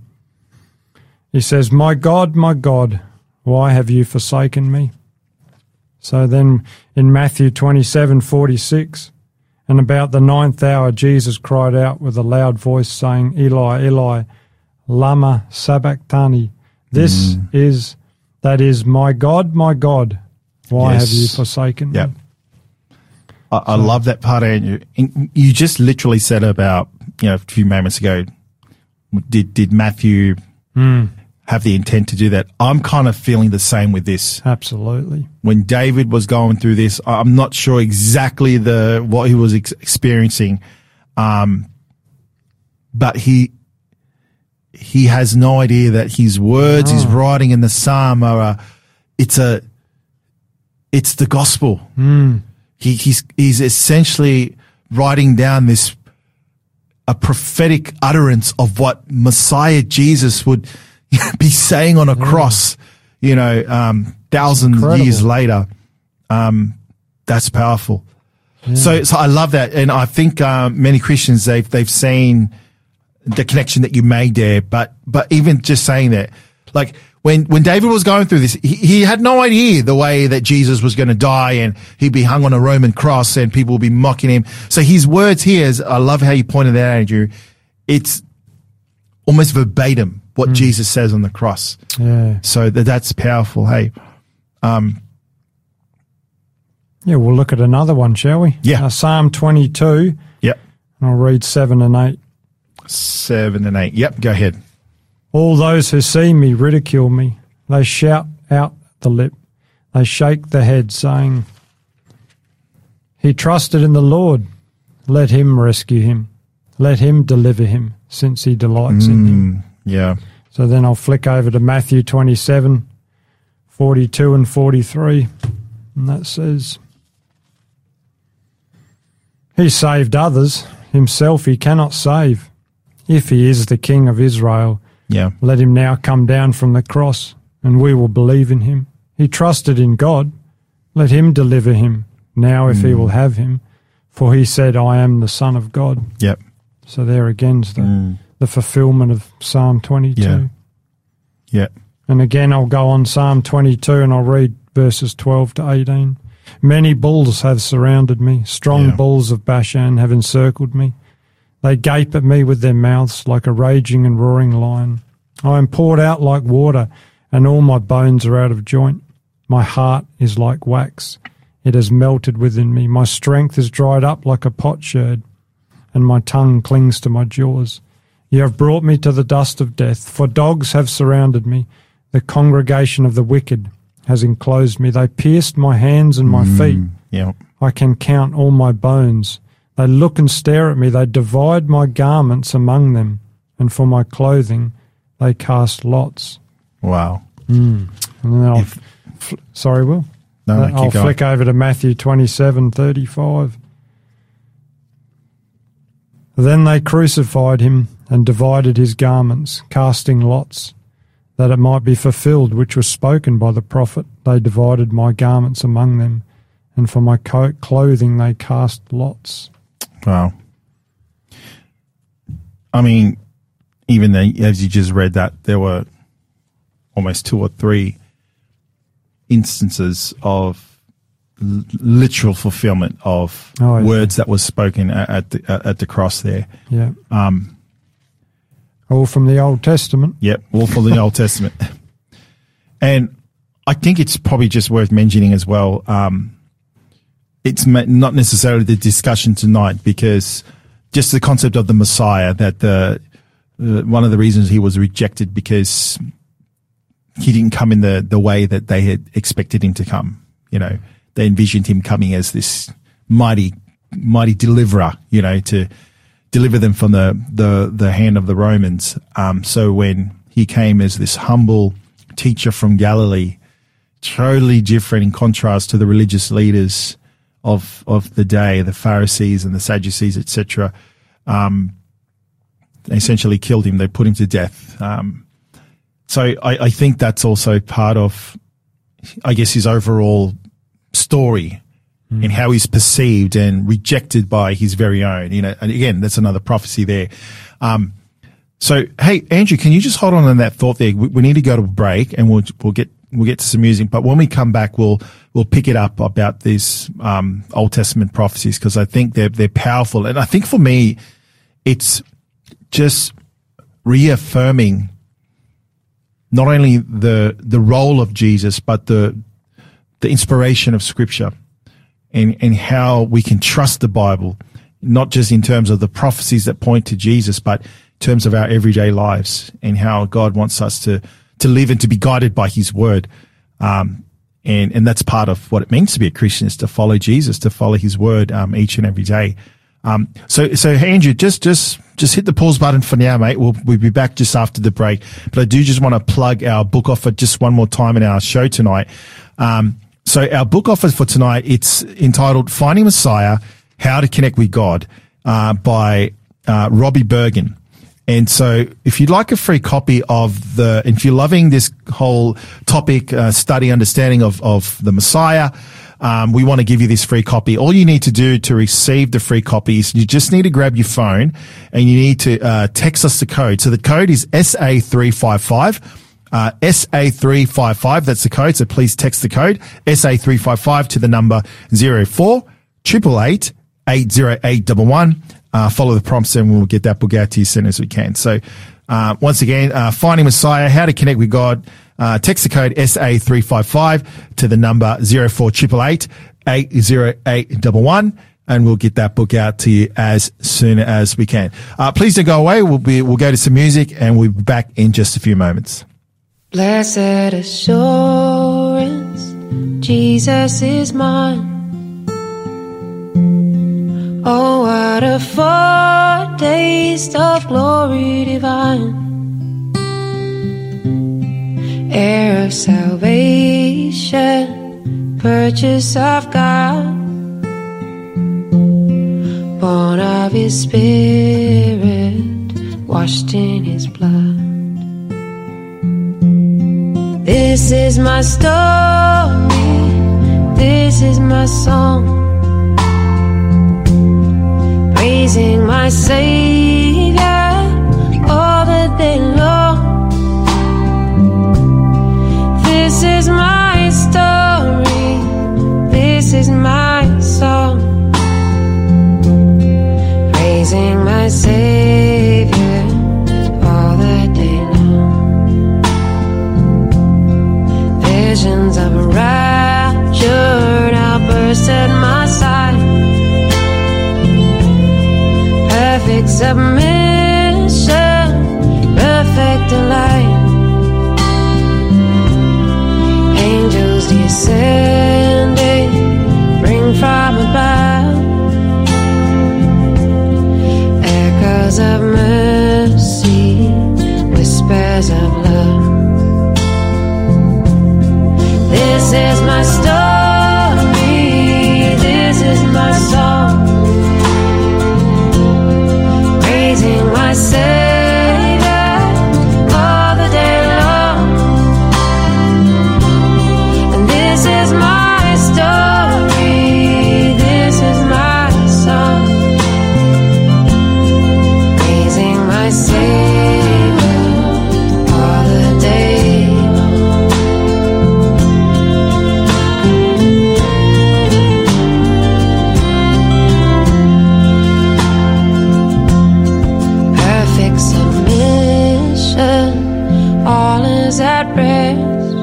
he says, "My God, my God, why have you forsaken me?" So then in Matthew twenty-seven forty-six, and about the ninth hour, Jesus cried out with a loud voice, saying, "Eli, Eli, lama sabachthani." This mm. is, that is, "My God, my God, why yes. have you forsaken yep. me?" I, I so, love that part, Andrew. You just literally said about, you know, a few moments ago, did, did Matthew mm. have the intent to do that? I'm kind of feeling the same with this. Absolutely. When David was going through this, I'm not sure exactly the what he was ex- experiencing, um, but he he has no idea that his words, oh. his writing in the psalm are a, it's a it's the gospel. Mm. He he's he's essentially writing down this a prophetic utterance of what Messiah Jesus would be saying on a yeah. cross, you know, um, thousands of years later. Um, that's powerful. Yeah. So, so I love that. And I think, um, many Christians, they've, they've seen the connection that you made there. But, but even just saying that, like when, when David was going through this, he, he had no idea the way that Jesus was going to die and he'd be hung on a Roman cross and people would be mocking him. So his words here is, I love how you pointed that out, Andrew. It's almost verbatim what mm. Jesus says on the cross. Yeah. So that, that's powerful. Hey, um, yeah, we'll look at another one, shall we? Yeah. Uh, Psalm twenty-two. Yep. And I'll read seven and eight. Seven and eight. Yep. Go ahead. "All those who see me ridicule me. They shout out the lip. They shake the head, saying, 'He trusted in the Lord. Let him rescue him. Let him deliver him, since he delights mm, in him.'" Yeah. So then I'll flick over to Matthew twenty-seven, forty-two and forty-three. And that says, "He saved others. Himself he cannot save. If he is the King of Israel, yeah. let him now come down from the cross, and we will believe in him. He trusted in God. Let him deliver him now if mm. he will have him. For he said, I am the Son of God." Yep. So there again's the, mm. the fulfillment of Psalm twenty-two. Yeah. Yep. And again, I'll go on Psalm twenty-two and I'll read verses twelve to eighteen. "Many bulls have surrounded me. Strong yeah. bulls of Bashan have encircled me. They gape at me with their mouths like a raging and roaring lion. I am poured out like water, and all my bones are out of joint. My heart is like wax. It has melted within me. My strength is dried up like a potsherd, and my tongue clings to my jaws. You have brought me to the dust of death, for dogs have surrounded me. The congregation of the wicked has enclosed me. They pierced my hands and my mm. feet. Yeah. I can count all my bones. They look and stare at me. They divide my garments among them, and for my clothing they cast lots. Wow. Mm. And then I'll, If- fl- sorry, Will. No, no, keep I'll going. flick over to Matthew twenty-seven thirty-five. Then they crucified him and divided his garments, casting lots, that it might be fulfilled which was spoken by the prophet. They divided my garments among them, and for my co- clothing they cast lots. Wow. I mean, even though, as you just read that, there were almost two or three instances of l- literal fulfillment of Oh, yeah. words that was spoken at, at the at the cross there. Yeah. Um, All from the Old Testament. Yep, all for the Old Testament. And I think it's probably just worth mentioning as well. Um, it's ma- not necessarily the discussion tonight, because just the concept of the Messiah, that the uh, one of the reasons he was rejected because he didn't come in the, the way that they had expected him to come. You know, they envisioned him coming as this mighty, mighty deliverer, you know, to deliver them from the, the, the hand of the Romans. Um, so when he came as this humble teacher from Galilee, totally different in contrast to the religious leaders of, of the day, the Pharisees and the Sadducees, et cetera, um, they essentially killed him. They put him to death. Um, so I, I think that's also part of, I guess, his overall story mm. and how he's perceived and rejected by his very own. You know, and again, that's another prophecy there. Um, so, hey, Andrew, can you just hold on to that thought there? We, we need to go to a break, and we'll we'll get we'll get to some music. But when we come back, we'll we'll pick it up about these um, Old Testament prophecies, because I think they're they're powerful, and I think for me, it's just reaffirming not only the the role of Jesus, but the the inspiration of Scripture, and and how we can trust the Bible, not just in terms of the prophecies that point to Jesus, but in terms of our everyday lives, and how God wants us to to live and to be guided by His Word. Um, and and that's part of what it means to be a Christian, is to follow Jesus, to follow His Word um, each and every day. Um, so, so Andrew, just, just, just hit the pause button for now, mate. We'll, we'll be back just after the break. But I do just want to plug our book offer just one more time in our show tonight. Um, so our book offer for tonight, it's entitled Finding Messiah, How to Connect with God, uh, by, uh, Robbie Bergen. And so if you'd like a free copy of the, if you're loving this whole topic, uh, study, understanding of, of the Messiah, Um, we want to give you this free copy. All you need to do to receive the free copy is you just need to grab your phone and you need to uh, text us the code. So the code is S A three five five. Uh, S A three five five, that's the code. So please text the code S A three five five to the number zero four eight eight eight eight zero eight one one. Uh, follow the prompts and we'll get that book out to you as soon as we can. So uh, once again, uh, Finding Messiah, How to Connect with God. Uh, text the code S A three five five to the number zero four eight eight eight eight zero eight one one, and we'll get that book out to you as soon as we can. Uh, please don't go away. We'll be, we'll go to some music and we'll be back in just a few moments. Blessed assurance, Jesus is mine. Oh, what a foretaste of glory divine. Heir of salvation, purchase of God, born of His Spirit, washed in His blood. This is my story, this is my song, praising my Savior all the day long. This is my story, this is my song, praising my Savior all the day long. Visions of rapture now burst at my side, perfect submission, perfect delight. Angels descending, bring from my story, this is my song, praising my Savior all the day long. And this is my story, this is my song, praising my Savior all the day long. Perfect submission, all is at rest.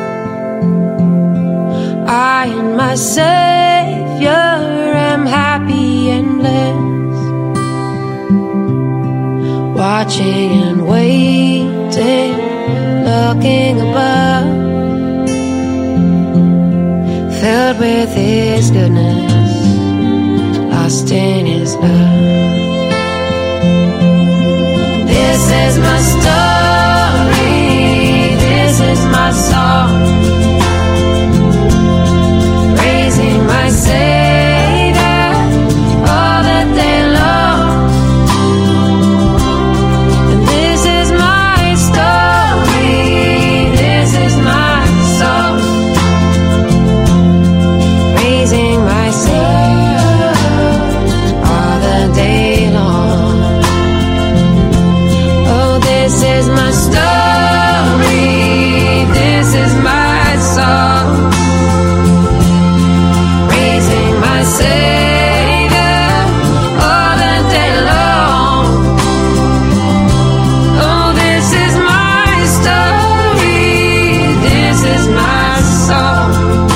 I and my Savior am happy and blessed, watching and waiting, looking above, filled with His goodness, lost in His love. This is my story, this is my song, praising my Savior all the day long. And this is my story, this is my song, praising my Savior all the day long. Oh, this is my story, this is my song, praising my Savior all the day long. Oh, this is my story, this is my song,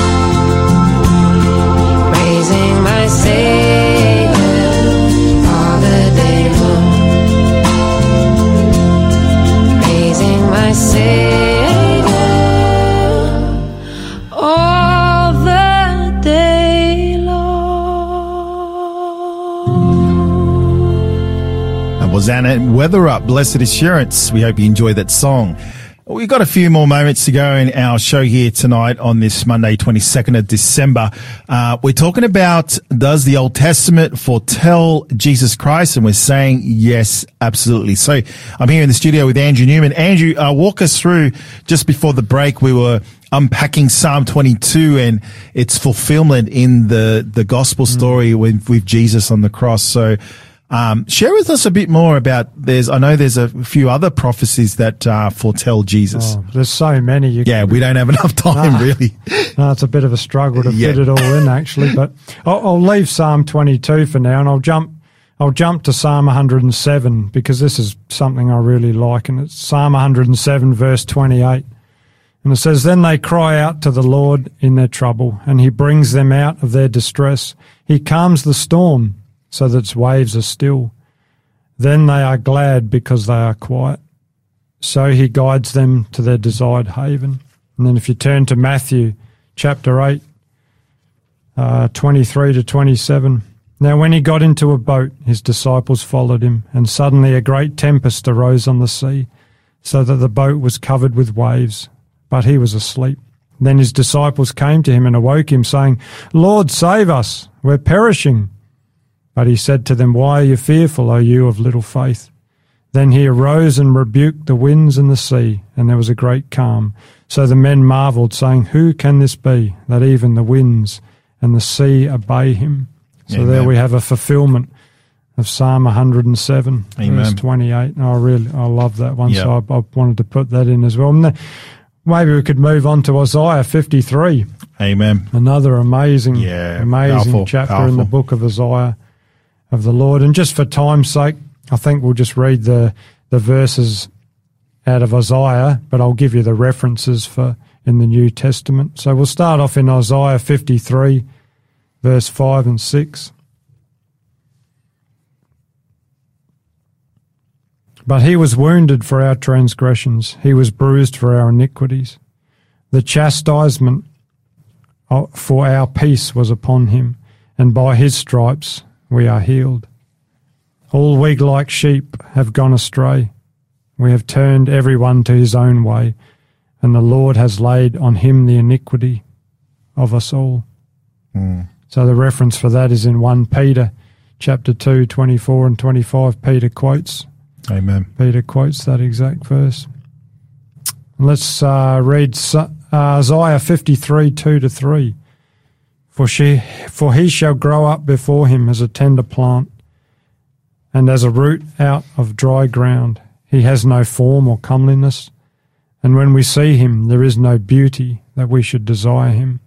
praising my Savior all the day long, praising my Savior all the day long. That was Anna Weather Up, Blessed Assurance. We hope you enjoyed that song. We've got a few more moments to go in our show here tonight on this Monday, twenty-second of December. Uh, we're talking about, does the Old Testament foretell Jesus Christ? And we're saying yes, absolutely. So I'm here in the studio with Andrew Newman. Andrew, uh, walk us through, just before the break, we were unpacking Psalm twenty-two and its fulfillment in the, the gospel story mm. with, with Jesus on the cross. So, Um, share with us a bit more about, there's, I know there's a few other prophecies that, uh, foretell Jesus. Oh, there's so many. You Yeah, can, we don't have enough time, no, really. No, it's a bit of a struggle to Yeah. fit it all in, actually. But I'll, I'll leave Psalm twenty-two for now, and I'll jump. I'll jump to Psalm one hundred seven, because this is something I really like, and it's Psalm one hundred seven, verse twenty-eight, and it says, "Then they cry out to the Lord in their trouble, and He brings them out of their distress. He calms the storm, so that its waves are still. Then they are glad because they are quiet. So He guides them to their desired haven." And then if you turn to Matthew chapter eight, uh, twenty-three to twenty-seven. "Now when He got into a boat, His disciples followed Him, and suddenly a great tempest arose on the sea, so that the boat was covered with waves, but He was asleep. Then His disciples came to Him and awoke Him, saying, 'Lord, save us, we're perishing.' But He said to them, 'Why are you fearful, O you of little faith?' Then He arose and rebuked the winds and the sea, and there was a great calm. So the men marveled, saying, 'Who can this be, that even the winds and the sea obey Him?'" So Amen. there we have a fulfillment of Psalm one hundred seven, Amen. verse twenty-eight. And I really, I love that one, Yep. so I, I wanted to put that in as well. And then maybe we could move on to Isaiah fifty-three. Amen. Another amazing, Yeah, amazing powerful, chapter powerful. in the book of Isaiah of the Lord. And just for time's sake, I think we'll just read the, the verses out of Isaiah, but I'll give you the references for in the New Testament. So we'll start off in Isaiah fifty-three, verse five and six. "But He was wounded for our transgressions, He was bruised for our iniquities. The chastisement for our peace was upon Him, and by His stripes we are healed. All we like sheep have gone astray. We have turned every one to his own way, and the Lord has laid on Him the iniquity of us all. Mm. So the reference for that is in First Peter chapter two, twenty-four and twenty-five. Peter quotes. Amen. Peter quotes that exact verse. Let's uh, read uh, Isaiah fifty-three, two to three. For she, for he shall grow up before him as a tender plant, and as a root out of dry ground. He has no form or comeliness, and when we see him, there is no beauty that we should desire him.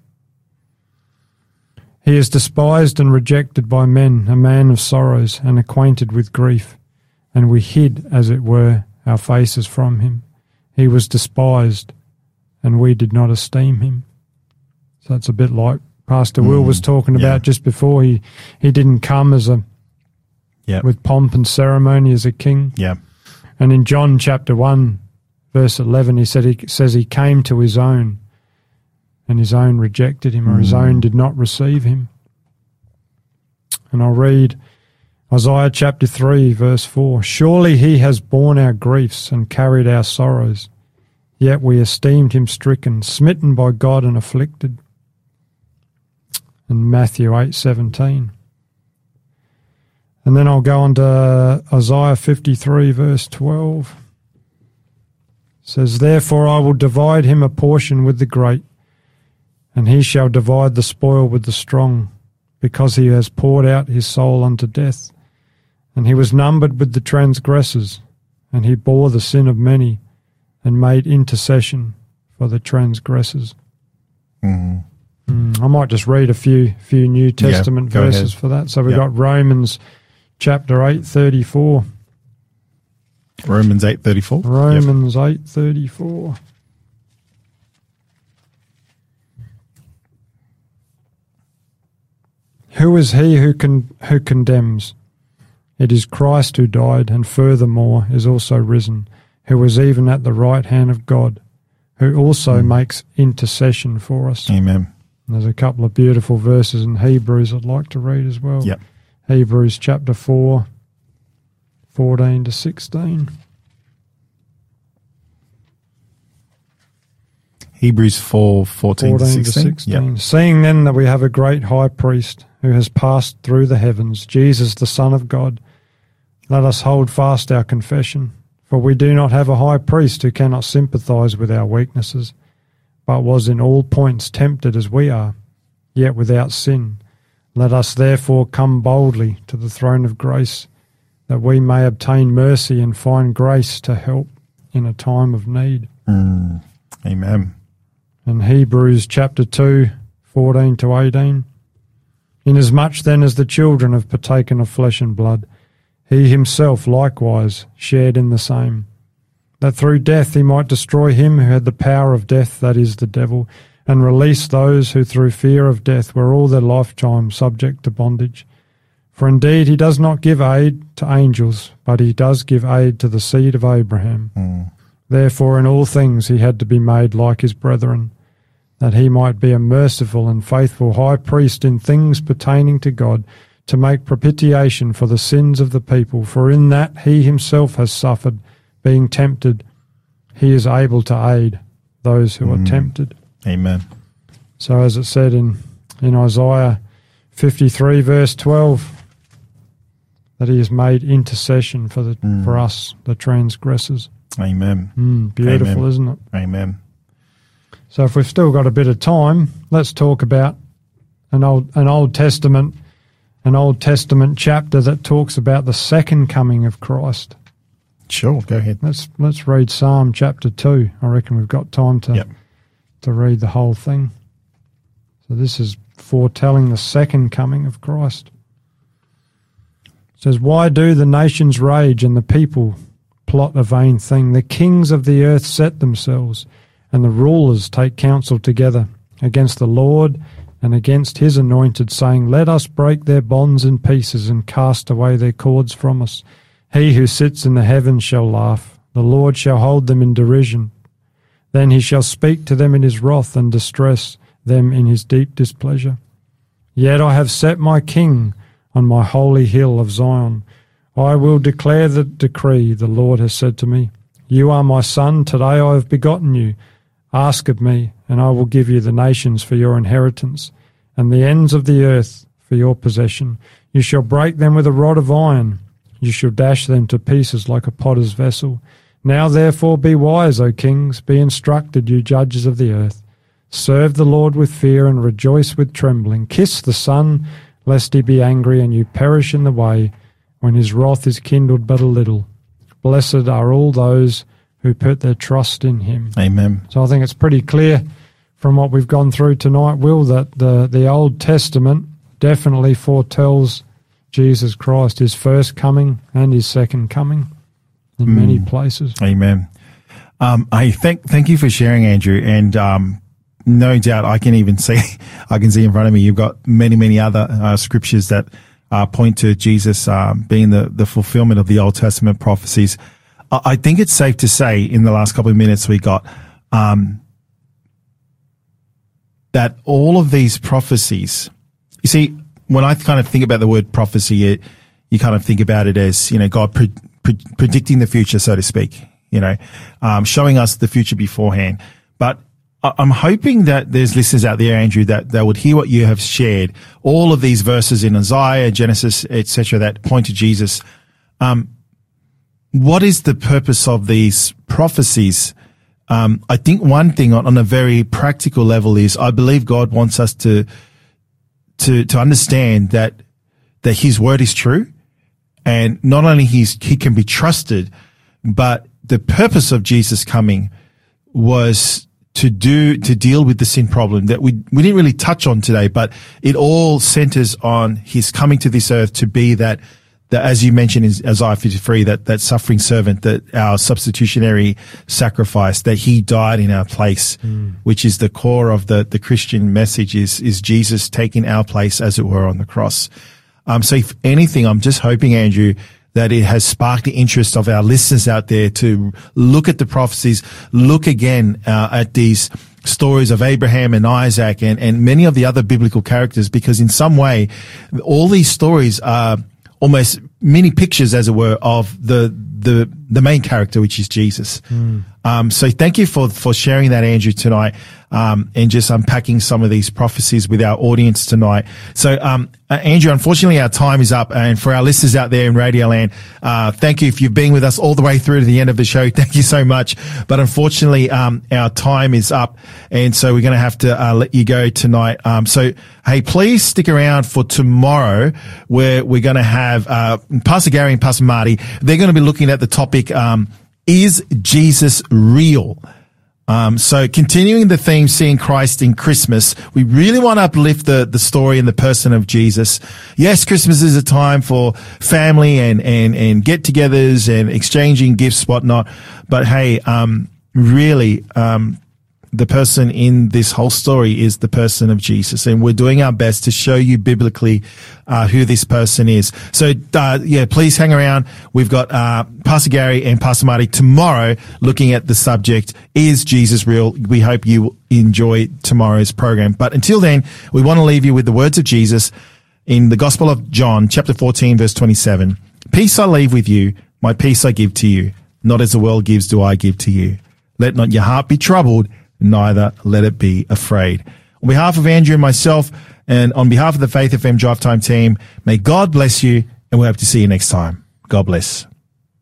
He is despised and rejected by men, a man of sorrows and acquainted with grief, and we hid, as it were, our faces from him. He was despised, and we did not esteem him. So that's a bit like Pastor mm, Will was talking about yeah. just before. He, he didn't come as a yep. with pomp and ceremony as a king. Yeah. And in John chapter one, verse eleven, he said he says he came to his own, and his own rejected him, or mm. his own did not receive him. And I'll read Isaiah chapter three, verse four. Surely he has borne our griefs and carried our sorrows, yet we esteemed him stricken, smitten by God and afflicted. And Matthew eight seventeen. And then I'll go on to Isaiah fifty-three, verse twelve. It says, therefore I will divide him a portion with the great, and he shall divide the spoil with the strong, because he has poured out his soul unto death. And he was numbered with the transgressors, and he bore the sin of many, and made intercession for the transgressors. Mm-hmm. Mm, I might just read a few few New Testament yeah, verses ahead. for that. So we've yep. got Romans chapter eight thirty-four. Romans eight thirty-four. Romans yep. eight thirty-four. Who is he who can who condemns? It is Christ who died, and furthermore is also risen, who is even at the right hand of God, who also mm. makes intercession for us. Amen. And there's a couple of beautiful verses in Hebrews I'd like to read as well. Yep. Hebrews chapter four, fourteen to sixteen. Hebrews four, fourteen to sixteen. To sixteen. Yep. Seeing then that we have a great high priest who has passed through the heavens, Jesus the Son of God, let us hold fast our confession. For we do not have a high priest who cannot sympathize with our weaknesses, but was in all points tempted as we are, yet without sin. Let us therefore come boldly to the throne of grace, that we may obtain mercy and find grace to help in a time of need. Mm. Amen. And Hebrews chapter two, fourteen to eighteen. Inasmuch then as the children have partaken of flesh and blood, he himself likewise shared in the same, that through death he might destroy him who had the power of death, that is, the devil, and release those who through fear of death were all their lifetime subject to bondage. For indeed he does not give aid to angels, but he does give aid to the seed of Abraham. Mm. Therefore in all things he had to be made like his brethren, that he might be a merciful and faithful high priest in things pertaining to God, to make propitiation for the sins of the people. For in that he himself has suffered, being tempted, he is able to aid those who mm. are tempted. Amen. So as it said in, in Isaiah fifty-three, verse twelve, that he has made intercession for the mm. for us, the transgressors. Amen. Mm, beautiful, Amen. isn't it? Amen. So if we've still got a bit of time, let's talk about an old an Old Testament an Old Testament chapter that talks about the second coming of Christ. Sure, go ahead. Let's let's read Psalm chapter two. I reckon we've got time to yep. to read the whole thing. So this is foretelling the second coming of Christ. It says, why do the nations rage and the people plot a vain thing? The kings of the earth set themselves, and the rulers take counsel together against the Lord and against his anointed, saying, let us break their bonds in pieces and cast away their cords from us. He who sits in the heavens shall laugh. The Lord shall hold them in derision. Then he shall speak to them in his wrath and distress them in his deep displeasure. Yet I have set my king on my holy hill of Zion. I will declare the decree. The Lord has said to me, you are my son, today I have begotten you. Ask of me, and I will give you the nations for your inheritance, and the ends of the earth for your possession. You shall break them with a rod of iron. You shall dash them to pieces like a potter's vessel. Now therefore be wise, O kings, be instructed, you judges of the earth. Serve the Lord with fear and rejoice with trembling. Kiss the Son, lest he be angry and you perish in the way, when his wrath is kindled but a little. Blessed are all those who put their trust in him. Amen. So I think it's pretty clear from what we've gone through tonight, Will, that the, the Old Testament definitely foretells Jesus Christ, his first coming and his second coming in mm. many places. Amen. Um, I thank thank you for sharing, Andrew, and um, no doubt I can even see, I can see in front of me, you've got many, many other uh, scriptures that uh, point to Jesus um, being the, the fulfillment of the Old Testament prophecies. I think it's safe to say in the last couple of minutes we got um, that all of these prophecies, you see, when I kind of think about the word prophecy, it, you kind of think about it as, you know, God pre- pre- predicting the future, so to speak, you know, um, showing us the future beforehand. But I- I'm hoping that there's listeners out there, Andrew, that, that would hear what you have shared, all of these verses in Isaiah, Genesis, et cetera, that point to Jesus. Um, What is the purpose of these prophecies? Um, I think one thing on, on a very practical level is I believe God wants us to, to, to understand that, that his word is true, and not only he's, he can be trusted, but the purpose of Jesus coming was to do, to deal with the sin problem that we, we didn't really touch on today, but it all centers on his coming to this earth to be that, that, as you mentioned in Isaiah fifty-three, that, that suffering servant, that our substitutionary sacrifice, that he died in our place, mm. which is the core of the, the Christian message is, is Jesus taking our place, as it were, on the cross. Um, so if anything, I'm just hoping, Andrew, that it has sparked the interest of our listeners out there to look at the prophecies, look again, uh, at these stories of Abraham and Isaac and, and many of the other biblical characters, because in some way, all these stories are almost mini pictures, as it were, of the the the main character, which is Jesus. Mm. Um, so thank you for for sharing that, Andrew, tonight, um, and just unpacking some of these prophecies with our audience tonight. So, um, uh, Andrew, unfortunately, our time is up, and for our listeners out there in Radioland, uh, thank you if you've been with us all the way through to the end of the show. Thank you so much. But unfortunately, um, our time is up, and so we're going to have to uh, let you go tonight. Um, so, hey, please stick around for tomorrow, where we're going to have uh, Pastor Gary and Pastor Marty. They're going to be looking at the topic, um, is Jesus real? Um, so continuing the theme, seeing Christ in Christmas, we really want to uplift the, the story and the person of Jesus. Yes, Christmas is a time for family and, and, and get-togethers and exchanging gifts, whatnot. But hey, um, really, um, the person in this whole story is the person of Jesus, and we're doing our best to show you biblically uh, who this person is. So, uh, yeah, please hang around. We've got uh, Pastor Gary and Pastor Marty tomorrow looking at the subject, is Jesus real? We hope you enjoy tomorrow's program. But until then, we want to leave you with the words of Jesus in the Gospel of John, chapter fourteen, verse twenty-seven. Peace I leave with you, my peace I give to you. Not as the world gives do I give to you. Let not your heart be troubled, neither let it be afraid. On behalf of Andrew and myself, and on behalf of the Faith F M Drive Time team, may God bless you, and we hope to see you next time. God bless.